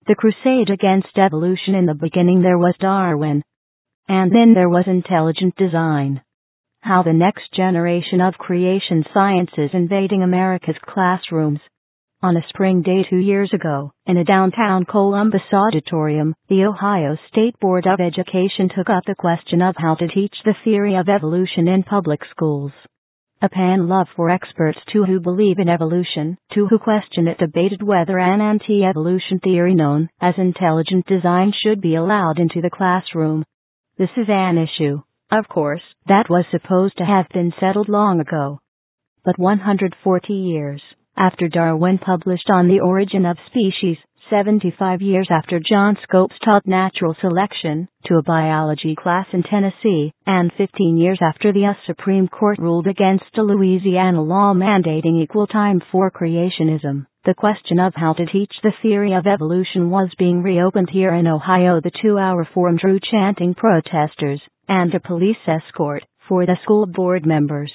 The crusade against evolution. In the beginning there was Darwin. And then there was intelligent design. How the next generation of creation science is invading America's classrooms. On a spring day 2 years ago, in a downtown Columbus auditorium, the Ohio State Board of Education took up the question of how to teach the theory of evolution in public schools. A panel of 4 experts, 2 who believe in evolution, 2 who question it, debated whether an anti-evolution theory known as intelligent design should be allowed into the classroom. This is an issue, of course, that was supposed to have been settled long ago. But 140 years after Darwin published On the Origin of Species, 75 years after John Scopes taught natural selection to a biology class in Tennessee, and 15 years after the U.S. Supreme Court ruled against a Louisiana law mandating equal time for creationism, the question of how to teach the theory of evolution was being reopened here in Ohio. The 2-hour forum drew chanting protesters and a police escort for the school board members.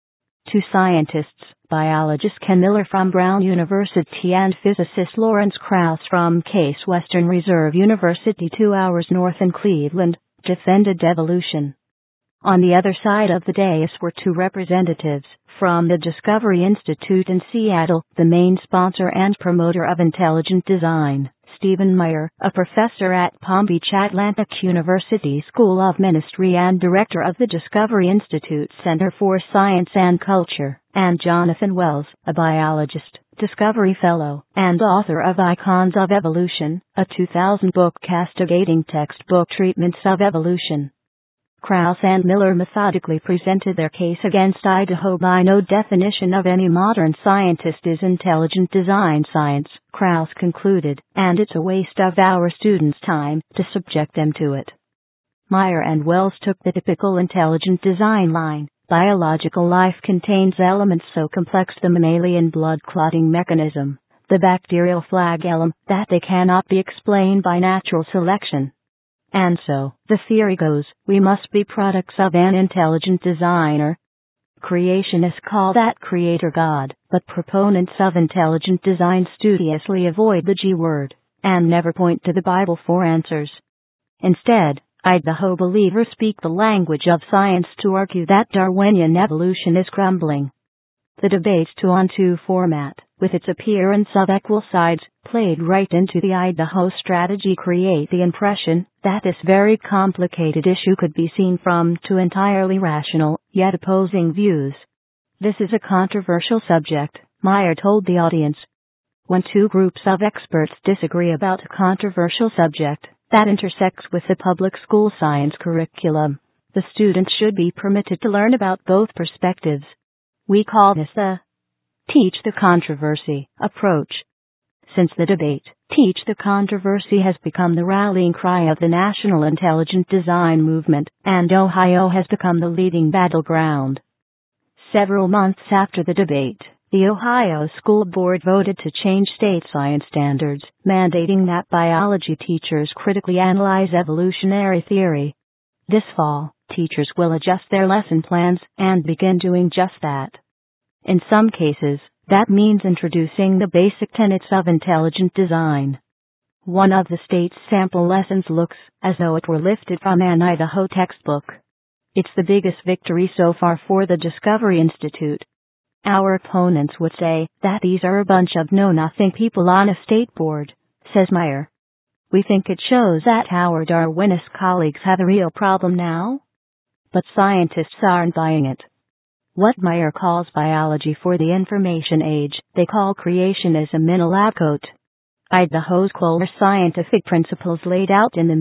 2 scientists, biologist Ken Miller from Brown University and physicist Lawrence Krauss from Case Western Reserve University 2 hours north in Cleveland, defended evolution. On the other side of the dais were 2 representatives from the Discovery Institute in Seattle, the main sponsor and promoter of intelligent design. Stephen Meyer, a professor at Palm Beach Atlantic University School of Ministry and director of the Discovery Institute Center for Science and Culture, and Jonathan Wells, a biologist, Discovery Fellow, and author of Icons of Evolution, a 2000 book castigating textbook treatments of evolution. Krauss and Miller methodically presented their case against Idaho. By no definition of any modern scientist is intelligent design science, Krauss concluded, and it's a waste of our students' time to subject them to it. Meyer and Wells took the typical intelligent design line. Biological life contains elements so complex, the mammalian blood clotting mechanism, the bacterial flagellum, that they cannot be explained by natural selection. And so, the theory goes, we must be products of an intelligent designer. Creationists call that creator God, but proponents of intelligent design studiously avoid the G word, and never point to the Bible for answers. Instead, Idaho believers speak the language of science to argue that Darwinian evolution is crumbling. The debate's 2-on-2 format, with its appearance of equal sides, played right into the Idaho strategy, create the impression that this very complicated issue could be seen from 2 entirely rational, yet opposing views. This is a controversial subject, Meyer told the audience. When 2 groups of experts disagree about a controversial subject that intersects with the public school science curriculum, the students should be permitted to learn about both perspectives. We call this the teach the controversy approach. Since the debate, teach the controversy has become the rallying cry of the national intelligent design movement, and Ohio has become the leading battleground. Several months after the debate, the Ohio School Board voted to change state science standards, mandating that biology teachers critically analyze evolutionary theory. This fall, teachers will adjust their lesson plans and begin doing just that. In some cases, that means introducing the basic tenets of intelligent design. One of the state's sample lessons looks as though it were lifted from an Idaho textbook. It's the biggest victory so far for the Discovery Institute. Our opponents would say that these are a bunch of know-nothing people on a state board, says Meyer. We think it shows that our Darwinist colleagues have a real problem now. But scientists aren't buying it. What Meyer calls biology for the information age, they call creationism in a lab coat. Idaho's core scientific principles laid out in the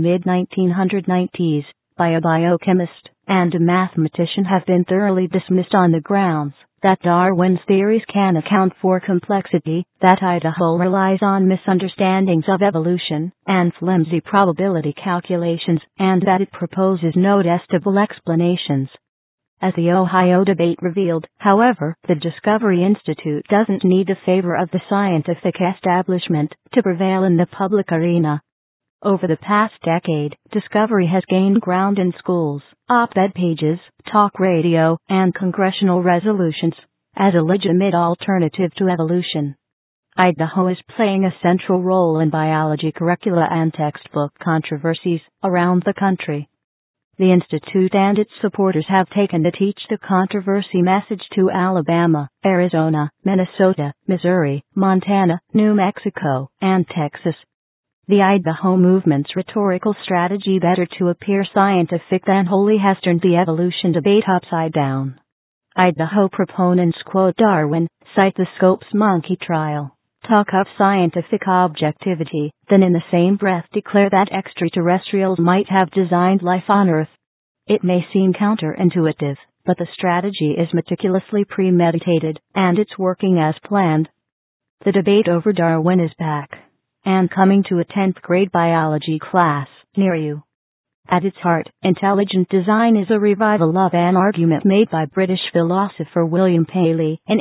mid-1990s by a biochemist and a mathematician have been thoroughly dismissed on the grounds that Darwin's theories can account for complexity, that Idaho relies on misunderstandings of evolution and flimsy probability calculations, and that it proposes no testable explanations. As the Ohio debate revealed, however, the Discovery Institute doesn't need the favor of the scientific establishment to prevail in the public arena. Over the past decade, Discovery has gained ground in schools, op-ed pages, talk radio, and congressional resolutions as a legitimate alternative to evolution. Idaho is playing a central role in biology curricula and textbook controversies around the country. The Institute and its supporters have taken the Teach the Controversy message to Alabama, Arizona, Minnesota, Missouri, Montana, New Mexico, and Texas. The Idaho movement's rhetorical strategy, better to appear scientific than holy, has turned the evolution debate upside down. Idaho proponents quote Darwin, cite the Scopes monkey trial, talk of scientific objectivity, then in the same breath declare that extraterrestrials might have designed life on Earth. It may seem counterintuitive, but the strategy is meticulously premeditated, and it's working as planned. The debate over Darwin is back, and coming to a 10th grade biology class near you. At its heart, intelligent design is a revival of an argument made by British philosopher William Paley in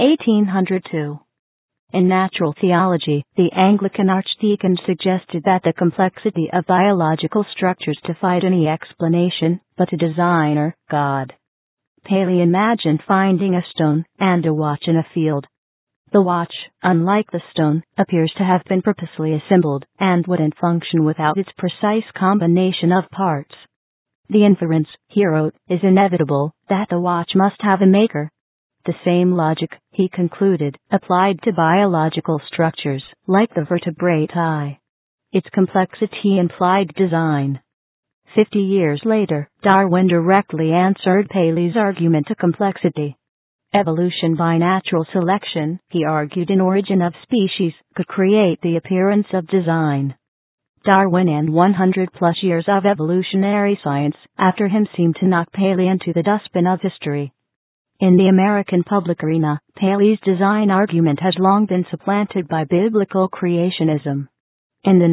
1802. In natural theology, the Anglican archdeacon suggested that the complexity of biological structures defied any explanation but a designer, God. Paley imagined finding a stone and a watch in a field. The watch, unlike the stone, appears to have been purposely assembled, and wouldn't function without its precise combination of parts. The inference, he wrote, is inevitable, that the watch must have a maker. The same logic, he concluded, applied to biological structures, like the vertebrate eye. Its complexity implied design. 50 years later, Darwin directly answered Paley's argument to complexity. Evolution by natural selection, he argued, in Origin of Species, could create the appearance of design. Darwin and 100-plus years of evolutionary science after him seemed to knock Paley into the dustbin of history. In the American public arena, Paley's design argument has long been supplanted by biblical creationism. In the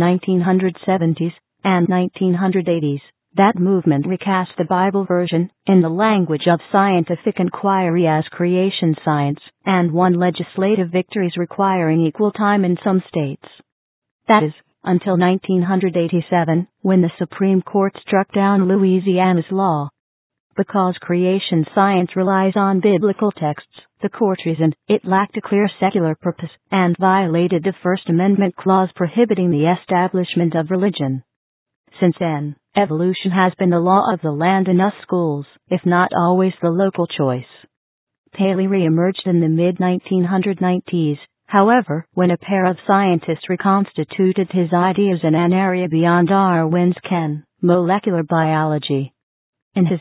1970s and 1980s, that movement recast the Bible version, in the language of scientific inquiry, as creation science, and won legislative victories requiring equal time in some states. That is, until 1987, when the Supreme Court struck down Louisiana's law. Because creation science relies on biblical texts, the court reasoned it lacked a clear secular purpose and violated the First Amendment clause prohibiting the establishment of religion. Since then, evolution has been the law of the land in us schools, if not always the local choice. Paley re-emerged in the mid-1990s, however, when a pair of scientists reconstituted his ideas in an area beyond Darwin's ken, molecular biology. In his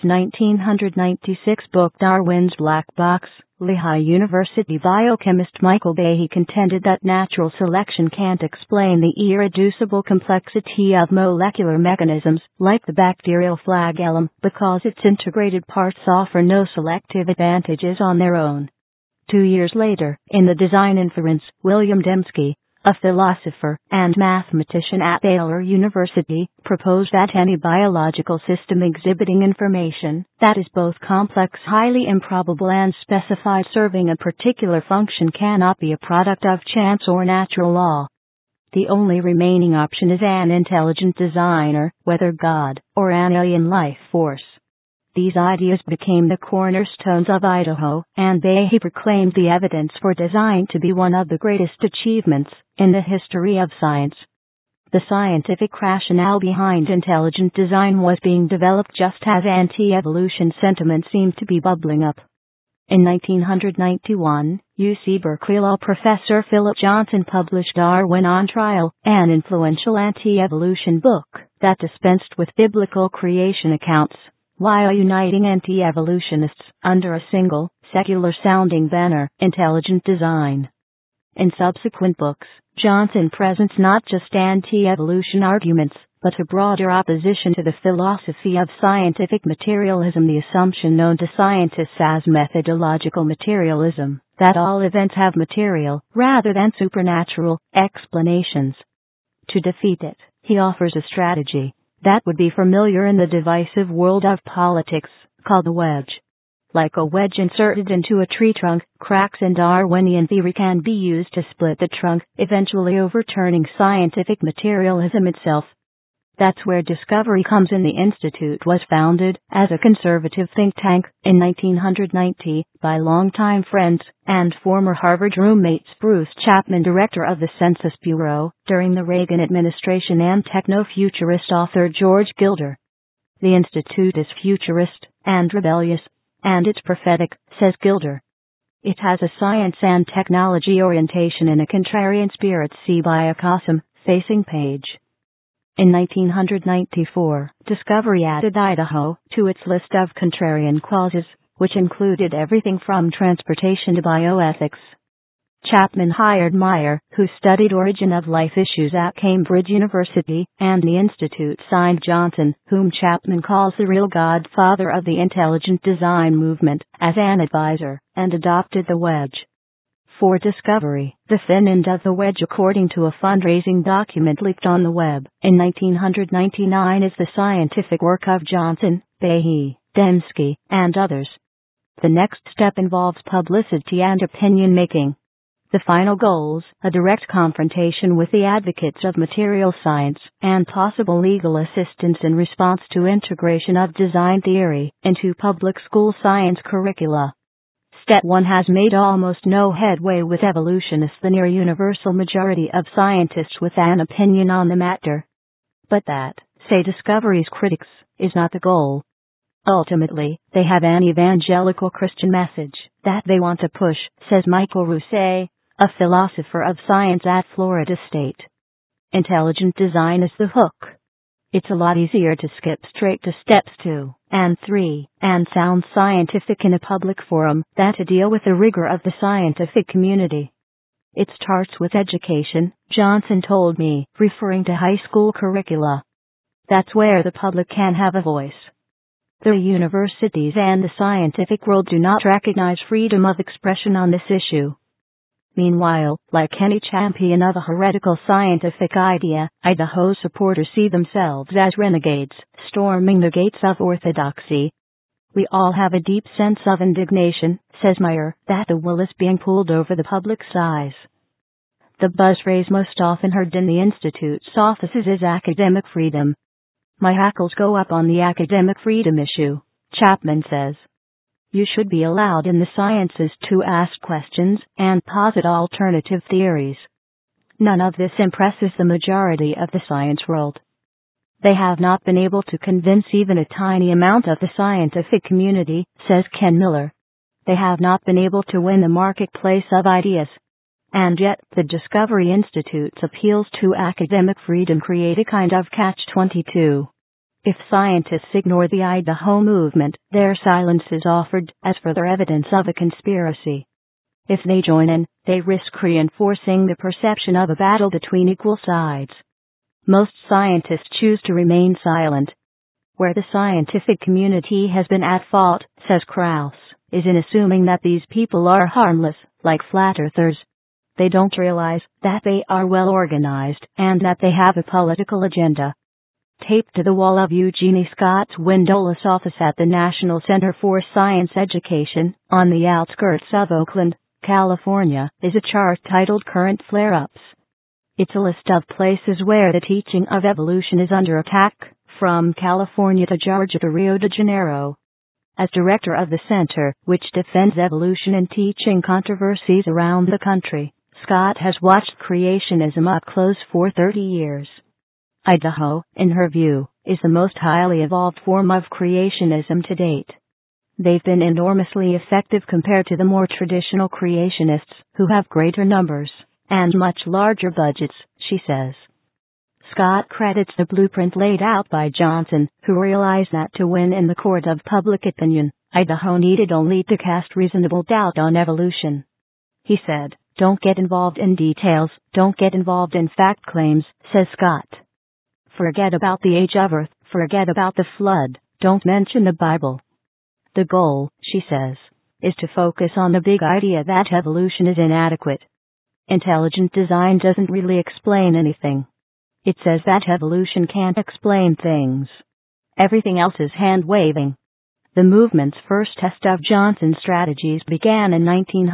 1996 book Darwin's Black Box, Lehigh University biochemist Michael Behe contended that natural selection can't explain the irreducible complexity of molecular mechanisms, like the bacterial flagellum, because its integrated parts offer no selective advantages on their own. 2 years later, in the Design Inference, William Dembski, a philosopher and mathematician at Baylor University, proposed that any biological system exhibiting information that is both complex, highly improbable, and specified, serving a particular function, cannot be a product of chance or natural law. The only remaining option is an intelligent designer, whether God or an alien life force. These ideas became the cornerstones of Idaho, and Behe proclaimed the evidence for design to be one of the greatest achievements in the history of science. The scientific rationale behind intelligent design was being developed just as anti-evolution sentiment seemed to be bubbling up. In 1991, UC Berkeley law professor Philip Johnson published Darwin on Trial, an influential anti-evolution book that dispensed with biblical creation accounts, while uniting anti-evolutionists under a single, secular-sounding banner, intelligent design. In subsequent books, Johnson presents not just anti-evolution arguments, but a broader opposition to the philosophy of scientific materialism, the assumption known to scientists as methodological materialism, that all events have material, rather than supernatural, explanations. To defeat it, he offers a strategy that would be familiar in the divisive world of politics, called a wedge. Like a wedge inserted into a tree trunk, cracks in Darwinian theory can be used to split the trunk, eventually overturning scientific materialism itself. That's where Discovery comes in. The Institute was founded as a conservative think tank in 1990 by longtime friends and former Harvard roommates Bruce Chapman, director of the Census Bureau during the Reagan administration, and techno-futurist author George Gilder. The Institute is futurist and rebellious, and it's prophetic, says Gilder. It has a science and technology orientation in a contrarian spirit. See by a Qasim facing page. In 1994, Discovery added Idaho to its list of contrarian clauses, which included everything from transportation to bioethics. Chapman hired Meyer, who studied origin of life issues at Cambridge University, and the Institute signed Johnson, whom Chapman calls the real godfather of the intelligent design movement, as an advisor, and adopted the wedge. For Discovery, the thin end of the wedge, according to a fundraising document leaked on the web in 1999, is the scientific work of Johnson, Behe, Dembski, and others. The next step involves publicity and opinion-making. The final goals, a direct confrontation with the advocates of material science, and possible legal assistance in response to integration of design theory into public school science curricula. Step 1 has made almost no headway with evolutionists, the near universal majority of scientists with an opinion on the matter. But that, say Discovery's critics, is not the goal. Ultimately, they have an evangelical Christian message that they want to push, says Michael Rousset, a philosopher of science at Florida State. Intelligent design is the hook. It's a lot easier to skip straight to steps 2 and 3 and sound scientific in a public forum than to deal with the rigor of the scientific community. It starts with education, Johnson told me, referring to high school curricula. That's where the public can have a voice. The universities and the scientific world do not recognize freedom of expression on this issue. Meanwhile, like any champion of a heretical scientific idea, Idaho supporters see themselves as renegades, storming the gates of orthodoxy. We all have a deep sense of indignation, says Meyer, that the wool is being pulled over the public's eyes. The buzz phrase most often heard in the Institute's offices is academic freedom. My hackles go up on the academic freedom issue, Chapman says. You should be allowed in the sciences to ask questions and posit alternative theories. None of this impresses the majority of the science world. They have not been able to convince even a tiny amount of the scientific community, says Ken Miller. They have not been able to win the marketplace of ideas. And yet, the Discovery Institute's appeals to academic freedom create a kind of catch-22. If scientists ignore the Idaho movement, their silence is offered as further evidence of a conspiracy. If they join in, they risk reinforcing the perception of a battle between equal sides. Most scientists choose to remain silent. Where the scientific community has been at fault, says Krauss, is in assuming that these people are harmless, like flat earthers. They don't realize that they are well organized and that they have a political agenda. Taped to the wall of Eugenie Scott's windowless office at the National Center for Science Education, on the outskirts of Oakland, California, is a chart titled Current Flare-Ups. It's a list of places where the teaching of evolution is under attack, from California to Georgia to Rio de Janeiro. As director of the center, which defends evolution and teaching controversies around the country, Scott has watched creationism up close for 30 years. Idaho, in her view, is the most highly evolved form of creationism to date. They've been enormously effective compared to the more traditional creationists, who have greater numbers and much larger budgets, she says. Scott credits the blueprint laid out by Johnson, who realized that to win in the court of public opinion, Idaho needed only to cast reasonable doubt on evolution. He said, "Don't get involved in details, don't get involved in fact claims," says Scott. Forget about the age of Earth, forget about the flood, don't mention the Bible. The goal, she says, is to focus on the big idea that evolution is inadequate. Intelligent design doesn't really explain anything. It says that evolution can't explain things. Everything else is hand-waving. The movement's first test of Johnson's strategies began in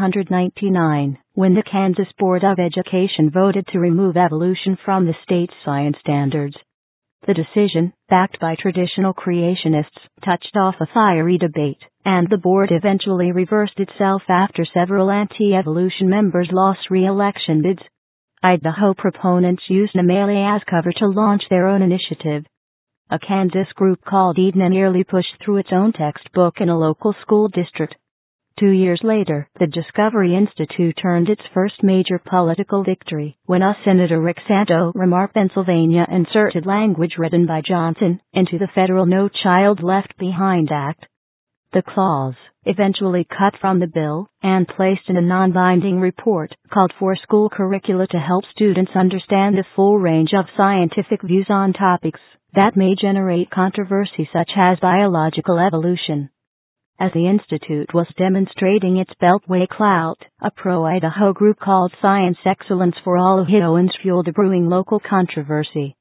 1999, when the Kansas Board of Education voted to remove evolution from the state's science standards. The decision, backed by traditional creationists, touched off a fiery debate, and the board eventually reversed itself after several anti-evolution members lost re-election bids. Idaho proponents used Animalia as cover to launch their own initiative. A Kansas group called Eden nearly pushed through its own textbook in a local school district. 2 years later, the Discovery Institute earned its first major political victory when Senator Rick Santorum of Pennsylvania inserted language written by Johnson into the federal No Child Left Behind Act. The clause, eventually cut from the bill and placed in a non-binding report, called for school curricula to help students understand the full range of scientific views on topics that may generate controversy, such as biological evolution. As the Institute was demonstrating its Beltway clout, a pro-Idaho group called Science Excellence for All Idahoans fueled a brewing local controversy.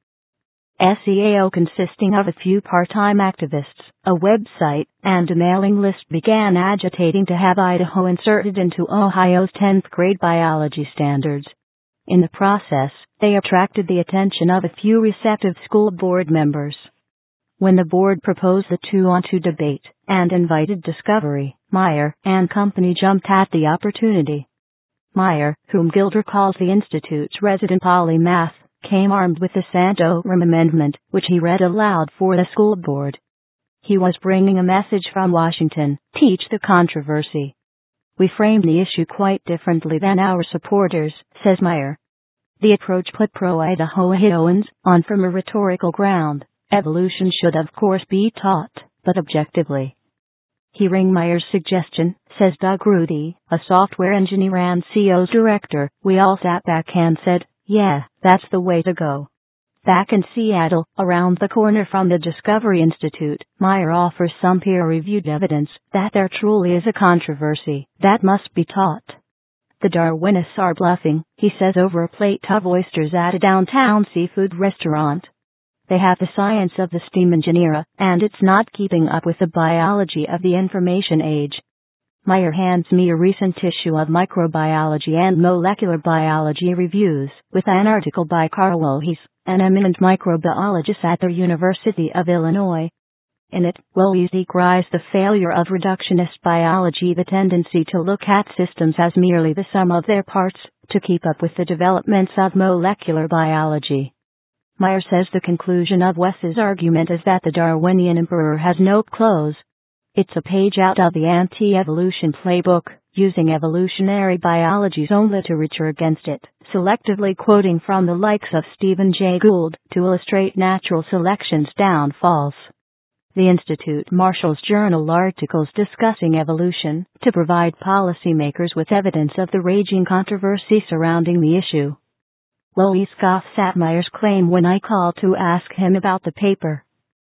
SEAO, consisting of a few part-time activists, a website, and a mailing list, began agitating to have Idaho inserted into Ohio's 10th grade biology standards. In the process, they attracted the attention of a few receptive school board members. When the board proposed the 2-on-2 debate and invited Discovery, Meyer and company jumped at the opportunity. Meyer, whom Gilder calls the Institute's resident polymath, came armed with the Santorum Amendment, which he read aloud for the school board. He was bringing a message from Washington: teach the controversy. We framed the issue quite differently than our supporters, says Meyer. The approach put pro-Idahoans on from a rhetorical ground. Evolution should of course be taught, but objectively. Hearing Meyer's suggestion, says Doug Rudy, a software engineer and CO's director, we all sat back and said, yeah, that's the way to go. Back in Seattle, around the corner from the Discovery Institute, Meyer offers some peer-reviewed evidence that there truly is a controversy that must be taught. The Darwinists are bluffing, he says over a plate of oysters at a downtown seafood restaurant. They have the science of the steam engineer, and it's not keeping up with the biology of the information age. Meyer hands me a recent issue of Microbiology and Molecular Biology Reviews, with an article by Carl Woese, an eminent microbiologist at the University of Illinois. In it, Woese decries the failure of reductionist biology, the tendency to look at systems as merely the sum of their parts, to keep up with the developments of molecular biology. Meyer says the conclusion of Woese's argument is that the Darwinian emperor has no clothes. It's a page out of the anti-evolution playbook, using evolutionary biology's own literature against it, selectively quoting from the likes of Stephen Jay Gould to illustrate natural selection's downfalls. The Institute marshals journal articles discussing evolution to provide policymakers with evidence of the raging controversy surrounding the issue. Woese scoffs at Meyer's claim when I call to ask him about the paper.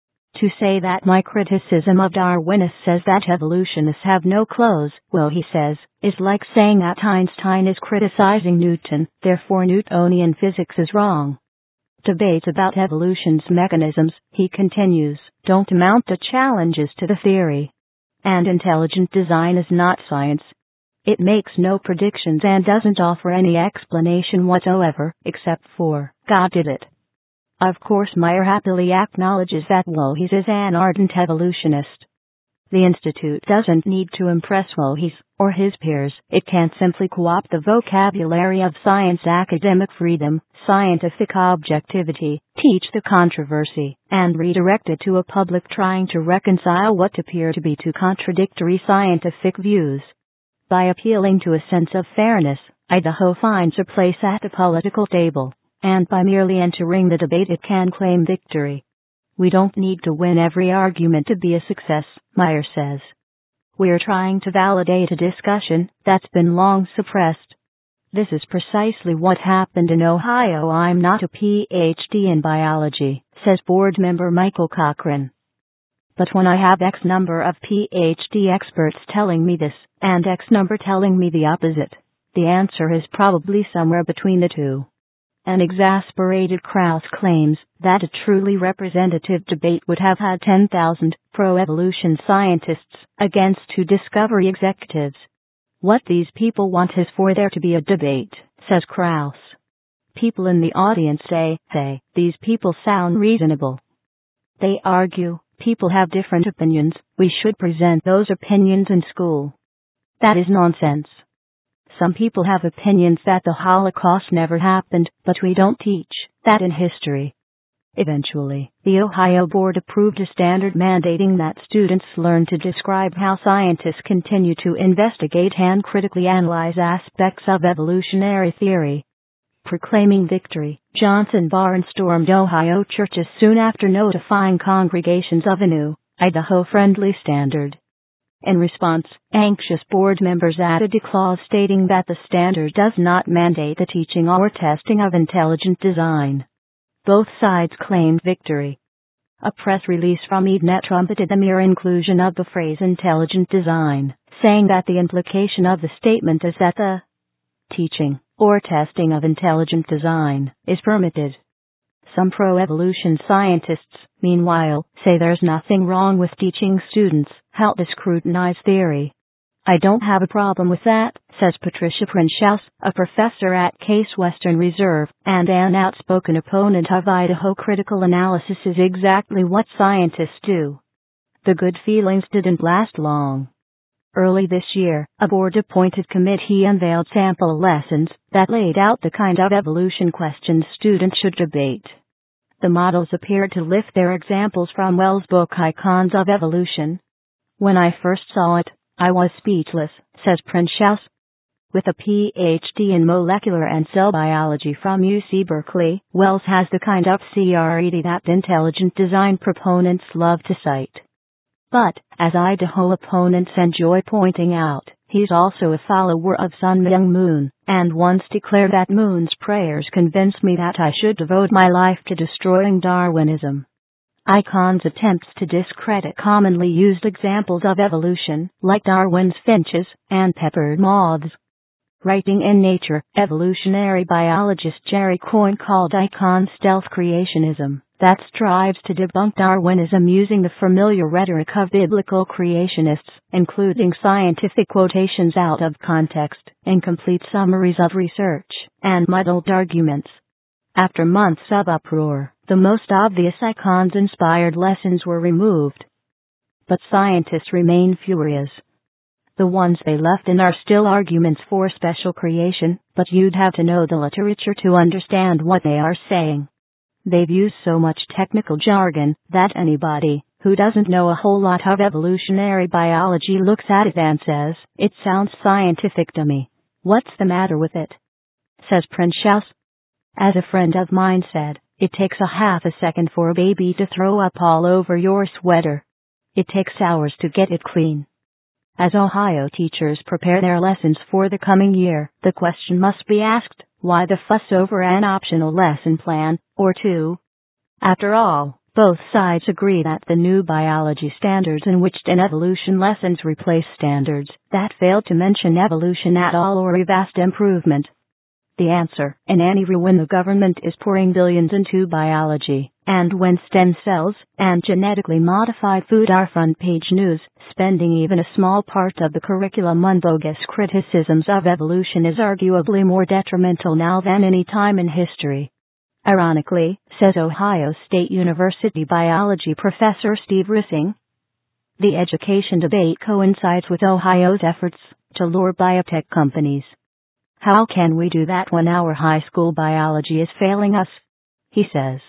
To say that my criticism of Darwinists says that evolutionists have no clothes, well, he says, is like saying that Einstein is criticizing Newton, therefore Newtonian physics is wrong. Debates about evolution's mechanisms, he continues, don't amount to challenges to the theory. And intelligent design is not science. It makes no predictions and doesn't offer any explanation whatsoever, except for, God did it. Of course, Meyer happily acknowledges that Woese is an ardent evolutionist. The Institute doesn't need to impress Woese or his peers. It can simply co-opt the vocabulary of science, academic freedom, scientific objectivity, teach the controversy, and redirect it to a public trying to reconcile what appear to be two contradictory scientific views. By appealing to a sense of fairness, Idaho finds a place at the political table, and by merely entering the debate it can claim victory. We don't need to win every argument to be a success, Meyer says. We're trying to validate a discussion that's been long suppressed. This is precisely what happened in Ohio. I'm not a PhD in biology, says board member Michael Cochran. But when I have X number of PhD experts telling me this, and X number telling me the opposite, the answer is probably somewhere between the two. An exasperated Krauss claims that a truly representative debate would have had 10,000 pro-evolution scientists against 2 Discovery executives. What these people want is for there to be a debate, says Krauss. people in the audience say, "Hey, these people sound reasonable." They argue, "People have different opinions, we should present those opinions in school." That is nonsense. Some people have opinions that the Holocaust never happened, but we don't teach that in history. Eventually, the Ohio Board approved a standard mandating that students learn to describe how scientists continue to investigate and critically analyze aspects of evolutionary theory. Proclaiming victory, Johnson barnstormed Ohio churches soon after notifying congregations of a new, Idaho-friendly standard. In response, anxious board members added a clause stating that the standard does not mandate the teaching or testing of intelligent design. Both sides claimed victory. A press release from EdNet trumpeted the mere inclusion of the phrase intelligent design, saying that the implication of the statement is that the teaching or testing of intelligent design is permitted. Some pro-evolution scientists, meanwhile, say there's nothing wrong with teaching students how to scrutinize theory. "I don't have a problem with that," says Patricia Princhaus, a professor at Case Western Reserve, and an outspoken opponent of Idaho critical analysis is exactly what scientists do. The good feelings didn't last long. Early this year, a board-appointed committee unveiled sample lessons that laid out the kind of evolution questions students should debate. The models appeared to lift their examples from Wells' book Icons of Evolution. "When I first saw it, I was speechless," says Princhaus. With a Ph.D. in molecular and cell biology from UC Berkeley, Wells has the kind of CRED that intelligent design proponents love to cite. But, as Idaho opponents enjoy pointing out, he's also a follower of Sun Myung Moon, and once declared that Moon's prayers convinced me that I should devote my life to destroying Darwinism. Icons attempts to discredit commonly used examples of evolution, like Darwin's finches and peppered moths. Writing in Nature, evolutionary biologist Jerry Coyne called Icons stealth creationism, that strives to debunk Darwinism using the familiar rhetoric of biblical creationists, including scientific quotations out of context, incomplete summaries of research, and muddled arguments. After months of uproar, the most obvious Icons-inspired lessons were removed. But scientists remain furious. The ones they left in are still arguments for special creation, but you'd have to know the literature to understand what they are saying. They've used so much technical jargon that anybody who doesn't know a whole lot of evolutionary biology looks at it and says, "It sounds scientific to me. What's the matter with it?" says Princhaus. As a friend of mine said, it takes a half a second for a baby to throw up all over your sweater. It takes hours to get it clean. As Ohio teachers prepare their lessons for the coming year, the question must be asked, why the fuss over an optional lesson plan, or two? After all, both sides agree that the new biology standards enriched in evolution lessons replace standards that failed to mention evolution at all or a vast improvement. The answer, in any rule, when the government is pouring billions into biology, and when stem cells and genetically modified food are front-page news, spending even a small part of the curriculum on bogus criticisms of evolution is arguably more detrimental now than any time in history. Ironically, says Ohio State University biology professor Steve Rissing, the education debate coincides with Ohio's efforts to lure biotech companies. "How can we do that when our high school biology is failing us?" he says.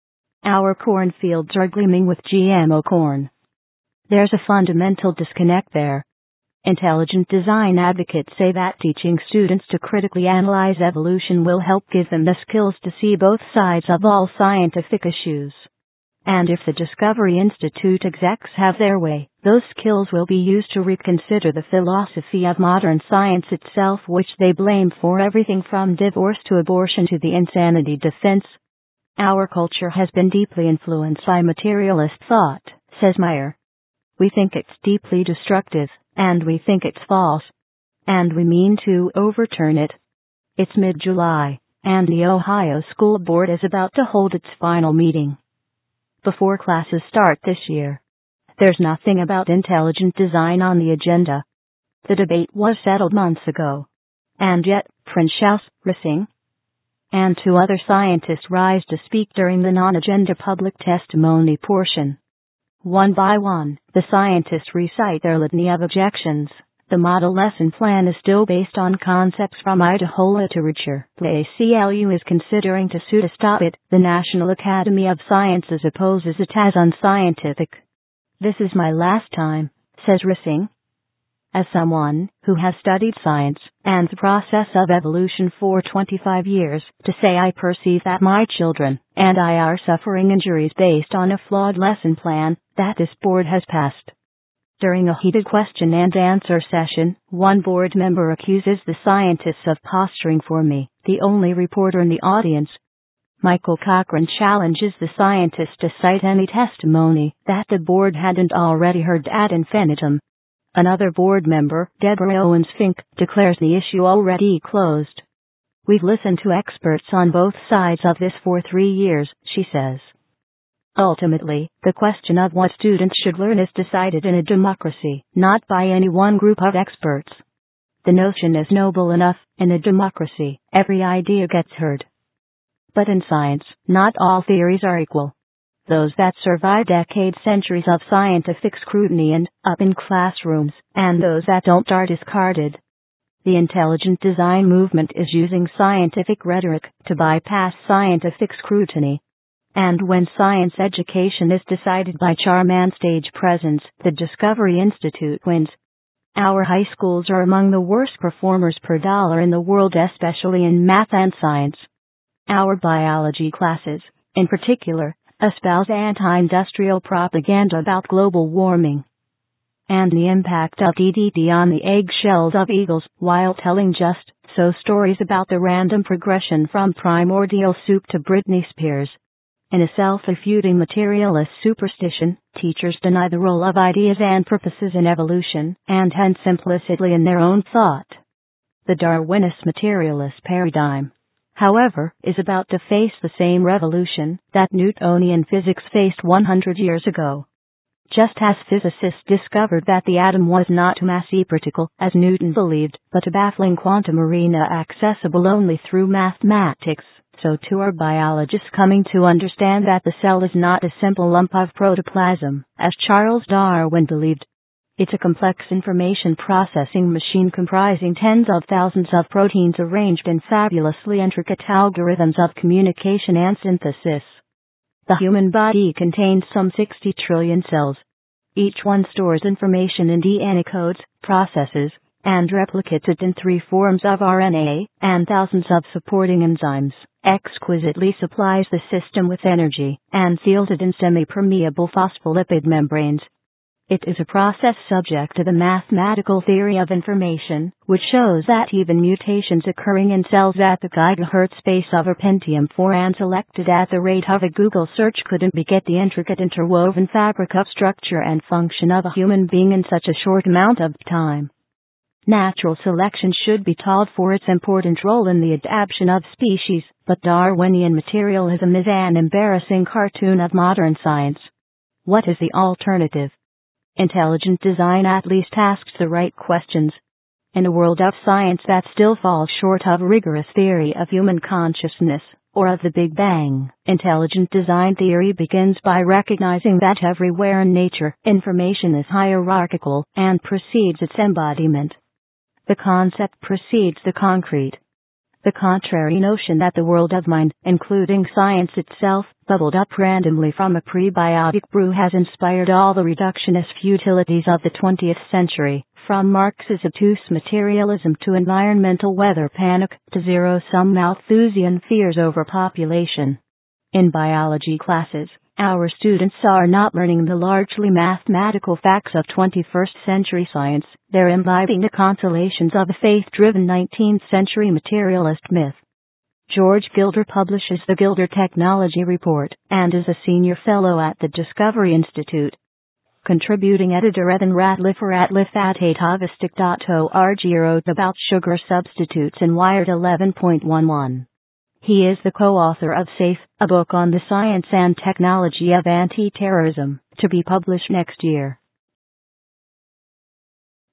"Our cornfields are gleaming with GMO corn." There's a fundamental disconnect there. Intelligent design advocates say that teaching students to critically analyze evolution will help give them the skills to see both sides of all scientific issues. And if the Discovery Institute execs have their way, those skills will be used to reconsider the philosophy of modern science itself, which they blame for everything from divorce to abortion to the insanity defense. "Our culture has been deeply influenced by materialist thought," says Meyer. "We think it's deeply destructive, and we think it's false. And we mean to overturn it." It's mid-July, and the Ohio School Board is about to hold its final meeting before classes start this year. There's nothing about intelligent design on the agenda. The debate was settled months ago. And yet, Princhaus, Rissing, and 2 other scientists rise to speak during the non-agenda public testimony portion. One by one, the scientists recite their litany of objections. The model lesson plan is still based on concepts from Idaho literature. The ACLU is considering to sue to stop it. The National Academy of Sciences opposes it as unscientific. "This is my last time," says Rising. "As someone who has studied science and the process of evolution for 25 years, to say I perceive that my children and I are suffering injuries based on a flawed lesson plan that this board has passed." During a heated question and answer session, one board member accuses the scientists of posturing for me, the only reporter in the audience. Michael Cochran challenges the scientists to cite any testimony that the board hadn't already heard ad infinitum. Another board member, Deborah Owens-Fink, declares the issue already closed. "We've listened to experts on both sides of this for 3 years," she says. Ultimately, the question of what students should learn is decided in a democracy, not by any one group of experts. The notion is noble enough. In a democracy, every idea gets heard. But in science, not all theories are equal. Those that survive decades, centuries of scientific scrutiny and up in classrooms, and those that don't are discarded. The intelligent design movement is using scientific rhetoric to bypass scientific scrutiny. And when science education is decided by charm and stage presence, the Discovery Institute wins. Our high schools are among the worst performers per dollar in the world, especially in math and science. Our biology classes, in particular, espouse anti-industrial propaganda about global warming and the impact of DDT on the eggshells of eagles, while telling just so stories about the random progression from primordial soup to Britney Spears. In a self-refuting materialist superstition, teachers deny the role of ideas and purposes in evolution, and hence implicitly in their own thought. The Darwinist materialist paradigm, however, is about to face the same revolution that Newtonian physics faced 100 years ago. Just as physicists discovered that the atom was not a massy particle, as Newton believed, but a baffling quantum arena accessible only through mathematics, so too are biologists coming to understand that the cell is not a simple lump of protoplasm, as Charles Darwin believed. It's a complex information processing machine comprising tens of thousands of proteins arranged in fabulously intricate algorithms of communication and synthesis. The human body contains some 60 trillion cells. Each one stores information in DNA codes, processes, and replicates it in 3 forms of RNA, and thousands of supporting enzymes, exquisitely supplies the system with energy, and seals it in semi-permeable phospholipid membranes. It is a process subject to the mathematical theory of information, which shows that even mutations occurring in cells at the gigahertz base of a Pentium 4 and selected at the rate of a Google search couldn't beget the intricate interwoven fabric of structure and function of a human being in such a short amount of time. Natural selection should be taught for its important role in the adaptation of species, but Darwinian materialism is an embarrassing cartoon of modern science. What is the alternative? Intelligent design at least asks the right questions. In a world of science that still falls short of rigorous theory of human consciousness, or of the Big Bang, intelligent design theory begins by recognizing that everywhere in nature, information is hierarchical and precedes its embodiment. The concept precedes the concrete. The contrary notion that the world of mind, including science itself, bubbled up randomly from a prebiotic brew has inspired all the reductionist futilities of the 20th century, from Marxism to materialism to environmental weather panic to zero-sum Malthusian fears over population. In biology classes, our students are not learning the largely mathematical facts of 21st century science, they're imbibing the consolations of a faith-driven 19th century materialist myth. George Gilder publishes the Gilder Technology Report, and is a senior fellow at the Discovery Institute. Contributing editor Evan Ratliff at liff@atovistic.org wrote about sugar substitutes in Wired 11.11. He is the co-author of SAFE, a book on the science and technology of anti-terrorism, to be published next year.